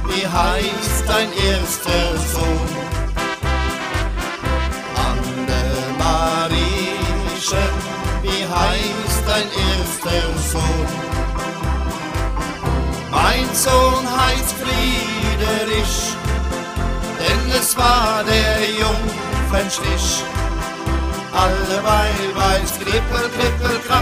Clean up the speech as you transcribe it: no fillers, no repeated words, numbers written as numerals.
wie heißt dein erster Sohn? Annemariechen, wie heißt dein erster Sohn? Mein Sohn heißt Friederich, denn es war der Jungfernstich. Alleweil weil's Krippel, Krippel,